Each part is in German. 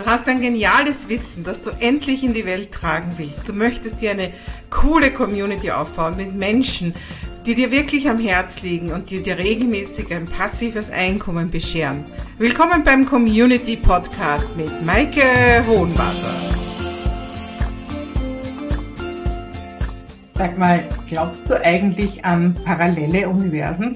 Du hast ein geniales Wissen, das du endlich in die Welt tragen willst. Du möchtest dir eine coole Community aufbauen mit Menschen, die dir wirklich am Herz liegen und die dir regelmäßig ein passives Einkommen bescheren. Willkommen beim Community Podcast mit Maike Hohenwarter. Sag mal, glaubst du eigentlich an parallele Universen?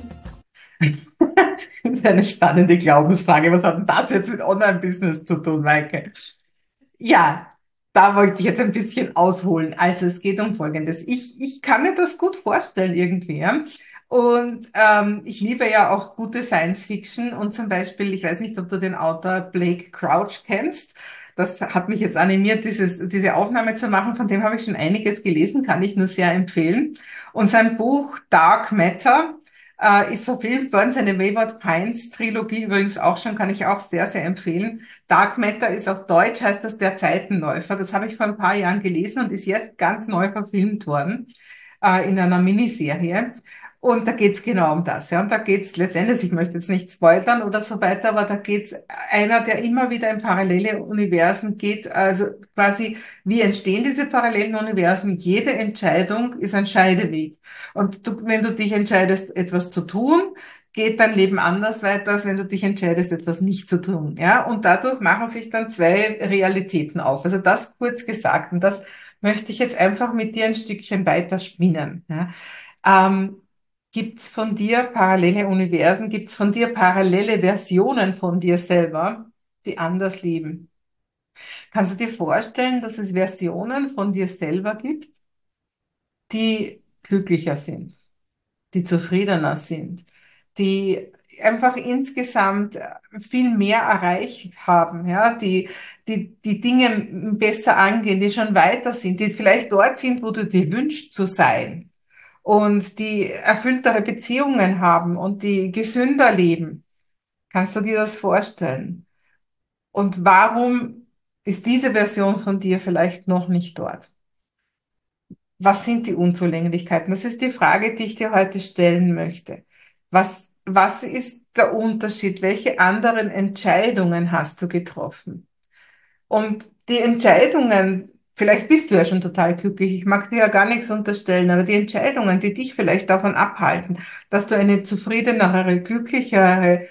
Das ist eine spannende Glaubensfrage. Was hat denn das jetzt mit Online-Business zu tun, Maike? Ja, da wollte ich jetzt ein bisschen ausholen. Also es geht um Folgendes. Ich kann mir das gut vorstellen irgendwie. Ja? Und ich liebe ja auch gute Science Fiction und zum Beispiel, ich weiß nicht, ob du den Autor Blake Crouch kennst. Das hat mich jetzt animiert, diese Aufnahme zu machen. Von dem habe ich schon einiges gelesen, kann ich nur sehr empfehlen. Und sein Buch Dark Matter ist verfilmt worden, seine Wayward Pines Trilogie übrigens auch schon, kann ich auch sehr, sehr empfehlen. Dark Matter ist auf Deutsch, heißt das Der Zeitenläufer. Das habe ich vor ein paar Jahren gelesen und ist jetzt ganz neu verfilmt worden, in einer Miniserie. Und da geht's genau um das. Ja. Und da geht's letztendlich, ich möchte jetzt nicht spoilern oder so weiter, aber da geht's einer, der immer wieder in parallele Universen geht, also quasi, wie entstehen diese parallelen Universen? Jede Entscheidung ist ein Scheideweg. Und wenn du dich entscheidest, etwas zu tun, geht dein Leben anders weiter, als wenn du dich entscheidest, etwas nicht zu tun. Ja, und dadurch machen sich dann zwei Realitäten auf. Also das kurz gesagt. Und das möchte ich jetzt einfach mit dir ein Stückchen weiter spinnen. Ja. Gibt's von dir parallele Universen? Gibt's von dir parallele Versionen von dir selber, die anders leben? Kannst du dir vorstellen, dass es Versionen von dir selber gibt, die glücklicher sind, die zufriedener sind, die einfach insgesamt viel mehr erreicht haben, ja, die Dinge besser angehen, die schon weiter sind, die vielleicht dort sind, wo du dir wünschst zu sein und die erfülltere Beziehungen haben und die gesünder leben. Kannst du dir das vorstellen? Und warum ist diese Version von dir vielleicht noch nicht dort? Was sind die Unzulänglichkeiten? Das ist die Frage, die ich dir heute stellen möchte. Was ist der Unterschied? Welche anderen Entscheidungen hast du getroffen? Und die Entscheidungen, vielleicht bist du ja schon total glücklich, ich mag dir ja gar nichts unterstellen, aber die Entscheidungen, die dich vielleicht davon abhalten, dass du eine zufriedenere, glücklichere,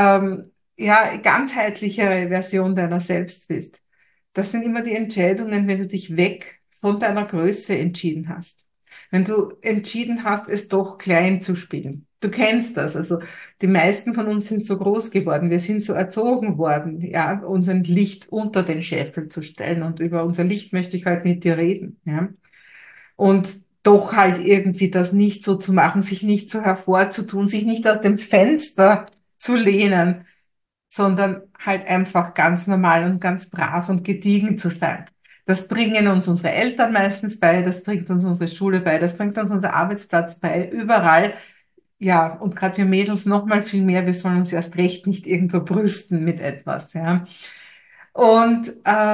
ja, ganzheitlichere Version deiner selbst bist, das sind immer die Entscheidungen, wenn du dich weg von deiner Größe entschieden hast. Wenn du entschieden hast, es doch klein zu spielen. Du kennst das. Also die meisten von uns sind so groß geworden. Wir sind so erzogen worden, ja, unser Licht unter den Scheffel zu stellen. Und über unser Licht möchte ich heute mit dir reden, ja. Und doch halt irgendwie das nicht so zu machen, sich nicht so hervorzutun, sich nicht aus dem Fenster zu lehnen, sondern halt einfach ganz normal und ganz brav und gediegen zu sein. Das bringen uns unsere Eltern meistens bei, das bringt uns unsere Schule bei, das bringt uns unser Arbeitsplatz bei, überall. Ja, und gerade wir Mädels noch mal viel mehr, wir sollen uns erst recht nicht irgendwo brüsten mit etwas, ja. Und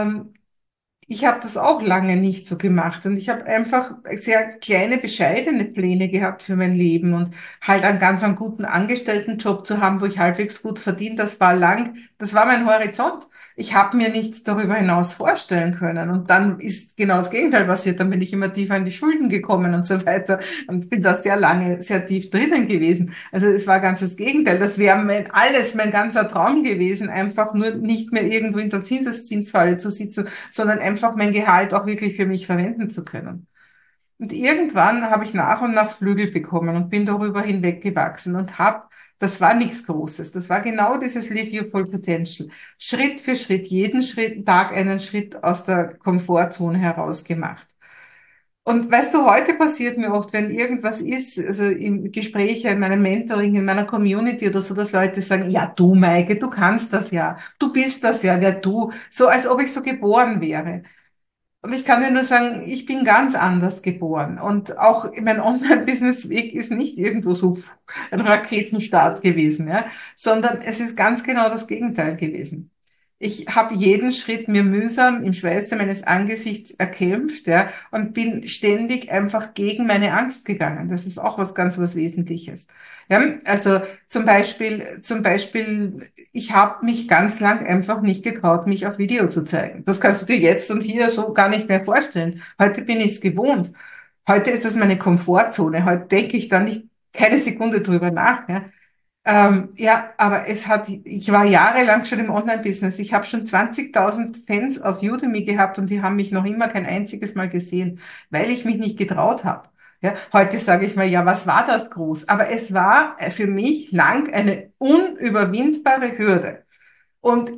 ich habe das auch lange nicht so gemacht und ich habe einfach sehr kleine, bescheidene Pläne gehabt für mein Leben und halt einen ganz einen guten Angestelltenjob zu haben, wo ich halbwegs gut verdiene, das war mein Horizont. Ich habe mir nichts darüber hinaus vorstellen können und dann ist genau das Gegenteil passiert. Dann bin ich immer tiefer in die Schulden gekommen und so weiter und bin da sehr lange, sehr tief drinnen gewesen. Also es war ganz das Gegenteil. Das wäre mein ganzer Traum gewesen, einfach nur nicht mehr irgendwo in der Zinseszinsfalle zu sitzen, sondern einfach mein Gehalt auch wirklich für mich verwenden zu können. Und irgendwann habe ich nach und nach Flügel bekommen und bin darüber hinweggewachsen und das war nichts Großes, das war genau dieses Live Your Full Potential. Schritt für Schritt, jeden Tag einen Schritt aus der Komfortzone heraus gemacht. Und weißt du, heute passiert mir oft, wenn irgendwas ist, also in Gesprächen, in meinem Mentoring, in meiner Community oder so, dass Leute sagen, ja du Maike, du kannst das ja, du bist das ja, ja du, so als ob ich so geboren wäre. Und ich kann dir nur sagen, ich bin ganz anders geboren. Und auch mein Online-Business-Weg ist nicht irgendwo so ein Raketenstart gewesen, ja, sondern es ist ganz genau das Gegenteil gewesen. Ich habe jeden Schritt mir mühsam im Schweiße meines Angesichts erkämpft, ja, und bin ständig einfach gegen meine Angst gegangen. Das ist auch was Wesentliches. Ja, also zum Beispiel, ich habe mich ganz lang einfach nicht getraut, mich auf Video zu zeigen. Das kannst du dir jetzt und hier so gar nicht mehr vorstellen. Heute bin ich es gewohnt. Heute ist das meine Komfortzone. Heute denke ich da nicht keine Sekunde drüber nach. Ja. Ja, aber ich war jahrelang schon im Online-Business. Ich habe schon 20.000 Fans auf Udemy gehabt und die haben mich noch immer kein einziges Mal gesehen, weil ich mich nicht getraut habe. Ja, heute sage ich mal, ja, was war das groß? Aber es war für mich lang eine unüberwindbare Hürde. Und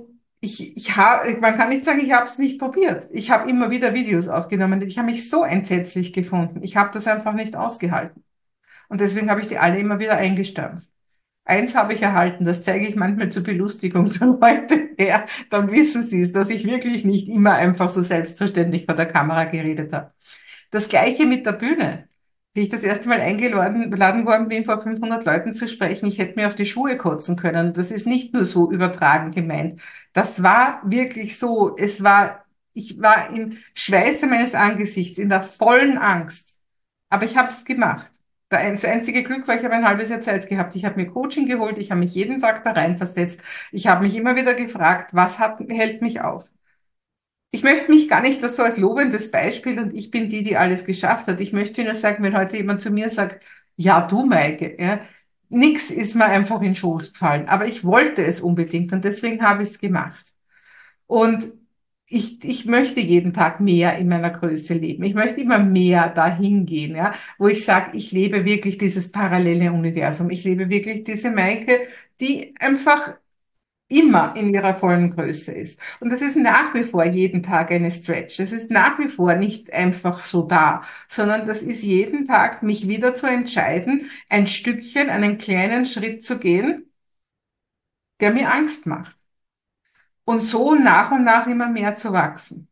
man kann nicht sagen, ich habe es nicht probiert. Ich habe immer wieder Videos aufgenommen. Ich habe mich so entsetzlich gefunden. Ich habe das einfach nicht ausgehalten. Und deswegen habe ich die alle immer wieder eingestampft. Eins habe ich erhalten, das zeige ich manchmal zur Belustigung der Leute her, dann wissen sie es, dass ich wirklich nicht immer einfach so selbstverständlich vor der Kamera geredet habe. Das Gleiche mit der Bühne. Wie ich das erste Mal eingeladen worden bin, vor 500 Leuten zu sprechen, ich hätte mir auf die Schuhe kotzen können. Das ist nicht nur so übertragen gemeint. Das war wirklich so. Ich war im Schweiße meines Angesichts, in der vollen Angst. Aber ich habe es gemacht. Das einzige Glück war, ich habe ein halbes Jahr Zeit gehabt. Ich habe mir Coaching geholt, ich habe mich jeden Tag da reinversetzt. Ich habe mich immer wieder gefragt, hält mich auf? Ich möchte mich gar nicht das so als lobendes Beispiel und ich bin die, die alles geschafft hat. Ich möchte nur sagen, wenn heute jemand zu mir sagt, ja, du Maike, ja, nix ist mir einfach in den Schoß gefallen, aber ich wollte es unbedingt und deswegen habe ich es gemacht. Und ich möchte jeden Tag mehr in meiner Größe leben. Ich möchte immer mehr dahin gehen, ja, wo ich sage, ich lebe wirklich dieses parallele Universum. Ich lebe wirklich diese Maike, die einfach immer in ihrer vollen Größe ist. Und das ist nach wie vor jeden Tag eine Stretch. Das ist nach wie vor nicht einfach so da, sondern das ist jeden Tag, mich wieder zu entscheiden, ein Stückchen, einen kleinen Schritt zu gehen, der mir Angst macht. Und so nach und nach immer mehr zu wachsen.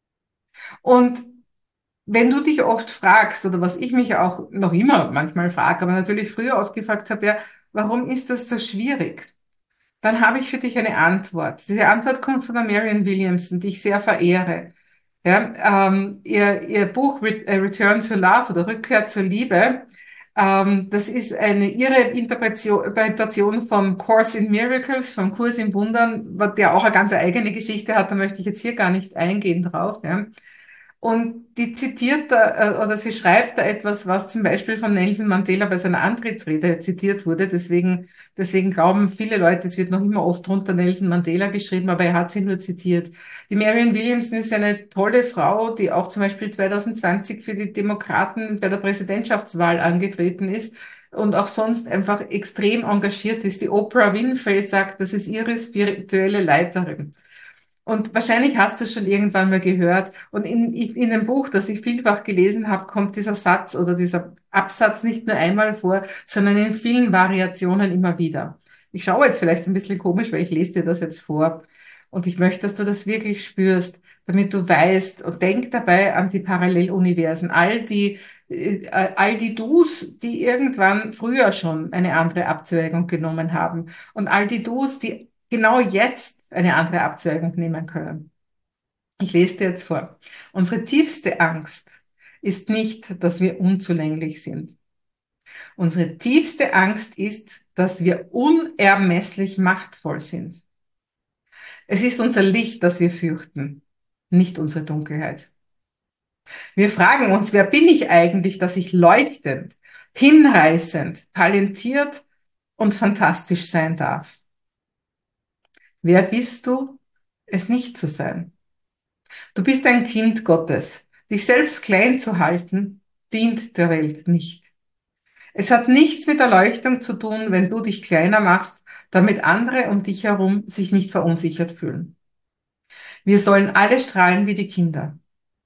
Und wenn du dich oft fragst, oder was ich mich auch noch immer manchmal frage, aber natürlich früher oft gefragt habe, ja, warum ist das so schwierig? Dann habe ich für dich eine Antwort. Diese Antwort kommt von der Marianne Williamson, die ich sehr verehre. Ja, ihr Buch Return to Love oder Rückkehr zur Liebe, das ist ihre Interpretation vom Course in Miracles, vom Kurs in Wundern, der auch eine ganz eigene Geschichte hat, da möchte ich jetzt hier gar nicht eingehen drauf. Ja. Und die zitiert da, oder sie schreibt da etwas, was zum Beispiel von Nelson Mandela bei seiner Antrittsrede zitiert wurde. Deswegen glauben viele Leute, es wird noch immer oft drunter Nelson Mandela geschrieben, aber er hat sie nur zitiert. Die Marianne Williamson ist eine tolle Frau, die auch zum Beispiel 2020 für die Demokraten bei der Präsidentschaftswahl angetreten ist und auch sonst einfach extrem engagiert ist. Die Oprah Winfrey sagt, das ist ihre spirituelle Leiterin. Und wahrscheinlich hast du es schon irgendwann mal gehört. Und in dem Buch, das ich vielfach gelesen habe, kommt dieser Satz oder dieser Absatz nicht nur einmal vor, sondern in vielen Variationen immer wieder. Ich schaue jetzt vielleicht ein bisschen komisch, weil ich lese dir das jetzt vor. Und ich möchte, dass du das wirklich spürst, damit du weißt und denk dabei an die Paralleluniversen, all die Dus, die irgendwann früher schon eine andere Abzweigung genommen haben und all die Dus, die genau jetzt eine andere Abzweigung nehmen können. Ich lese dir jetzt vor. Unsere tiefste Angst ist nicht, dass wir unzulänglich sind. Unsere tiefste Angst ist, dass wir unermesslich machtvoll sind. Es ist unser Licht, das wir fürchten, nicht unsere Dunkelheit. Wir fragen uns, wer bin ich eigentlich, dass ich leuchtend, hinreißend, talentiert und fantastisch sein darf? Wer bist du, es nicht zu sein? Du bist ein Kind Gottes. Dich selbst klein zu halten, dient der Welt nicht. Es hat nichts mit Erleuchtung zu tun, wenn du dich kleiner machst, damit andere um dich herum sich nicht verunsichert fühlen. Wir sollen alle strahlen wie die Kinder.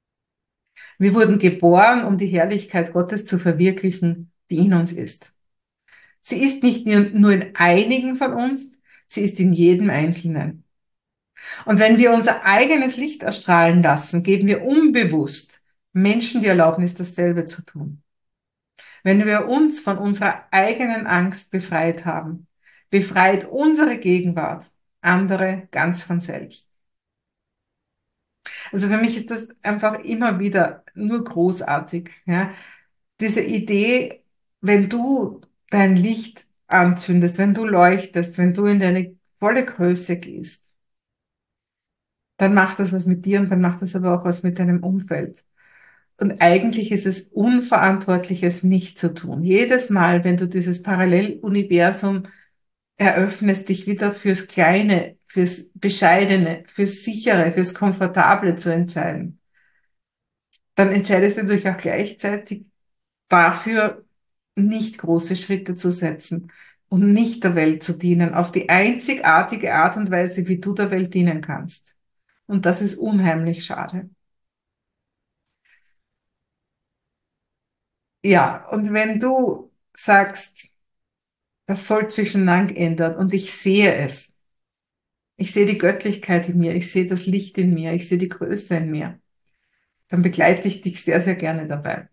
Wir wurden geboren, um die Herrlichkeit Gottes zu verwirklichen, die in uns ist. Sie ist nicht nur in einigen von uns, sie ist in jedem Einzelnen. Und wenn wir unser eigenes Licht erstrahlen lassen, geben wir unbewusst Menschen die Erlaubnis, dasselbe zu tun. Wenn wir uns von unserer eigenen Angst befreit haben, befreit unsere Gegenwart andere ganz von selbst. Also für mich ist das einfach immer wieder nur großartig, ja. Diese Idee, wenn du dein Licht anzündest, wenn du leuchtest, wenn du in deine volle Größe gehst, dann macht das was mit dir und dann macht das aber auch was mit deinem Umfeld. Und eigentlich ist es unverantwortlich, es nicht zu tun. Jedes Mal, wenn du dieses Paralleluniversum eröffnest, dich wieder fürs Kleine, fürs Bescheidene, fürs Sichere, fürs Komfortable zu entscheiden, dann entscheidest du dich auch gleichzeitig dafür, nicht große Schritte zu setzen und nicht der Welt zu dienen, auf die einzigartige Art und Weise, wie du der Welt dienen kannst. Und das ist unheimlich schade. Ja, und wenn du sagst, das soll sich schon lang ändern und ich sehe es, ich sehe die Göttlichkeit in mir, ich sehe das Licht in mir, ich sehe die Größe in mir, dann begleite ich dich sehr, sehr gerne dabei.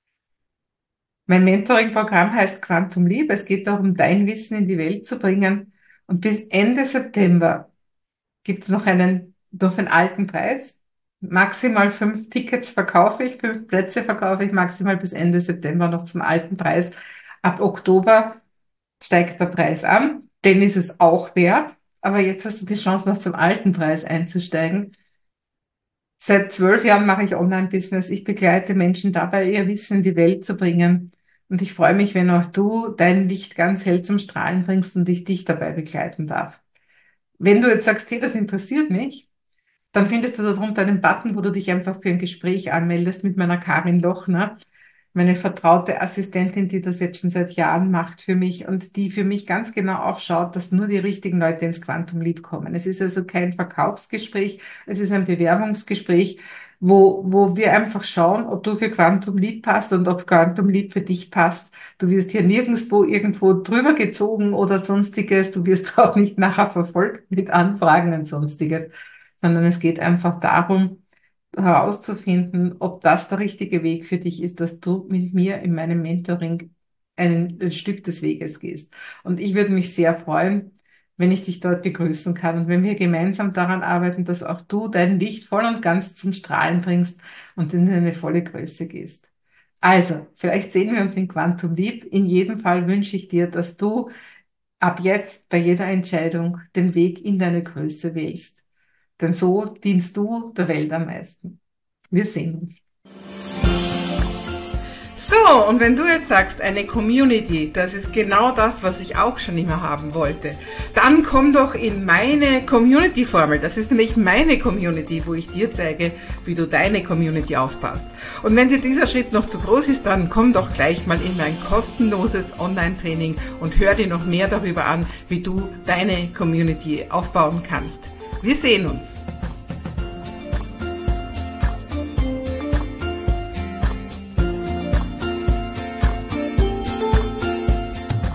Mein Mentoring-Programm heißt Quantum Liebe. Es geht darum, dein Wissen in die Welt zu bringen. Und bis Ende September gibt es noch den alten Preis. Maximal 5 Tickets verkaufe ich, 5 Plätze verkaufe ich maximal bis Ende September noch zum alten Preis. Ab Oktober steigt der Preis an. Den ist es auch wert. Aber jetzt hast du die Chance, noch zum alten Preis einzusteigen. Seit 12 Jahren mache ich Online-Business. Ich begleite Menschen dabei, ihr Wissen in die Welt zu bringen. Und ich freue mich, wenn auch du dein Licht ganz hell zum Strahlen bringst und ich dich dabei begleiten darf. Wenn du jetzt sagst, hey, das interessiert mich, dann findest du darunter einen Button, wo du dich einfach für ein Gespräch anmeldest mit meiner Karin Lochner, meine vertraute Assistentin, die das jetzt schon seit Jahren macht für mich und die für mich ganz genau auch schaut, dass nur die richtigen Leute ins Quantum Leap kommen. Es ist also kein Verkaufsgespräch, es ist ein Bewerbungsgespräch, wo wir einfach schauen, ob du für Quantum Leap passt und ob Quantum Leap für dich passt. Du wirst hier nirgendwo irgendwo drüber gezogen oder sonstiges. Du wirst auch nicht nachher verfolgt mit Anfragen und sonstiges, sondern es geht einfach darum, herauszufinden, ob das der richtige Weg für dich ist, dass du mit mir in meinem Mentoring ein Stück des Weges gehst. Und ich würde mich sehr freuen, wenn ich dich dort begrüßen kann und wenn wir gemeinsam daran arbeiten, dass auch du dein Licht voll und ganz zum Strahlen bringst und in eine volle Größe gehst. Also, vielleicht sehen wir uns in Quantum Leap. In jedem Fall wünsche ich dir, dass du ab jetzt bei jeder Entscheidung den Weg in deine Größe wählst. Denn so dienst du der Welt am meisten. Wir sehen uns. So, und wenn du jetzt sagst, eine Community, das ist genau das, was ich auch schon immer haben wollte, dann komm doch in meine Community-Formel. Das ist nämlich meine Community, wo ich dir zeige, wie du deine Community aufbaust. Und wenn dir dieser Schritt noch zu groß ist, dann komm doch gleich mal in mein kostenloses Online-Training und hör dir noch mehr darüber an, wie du deine Community aufbauen kannst. Wir sehen uns.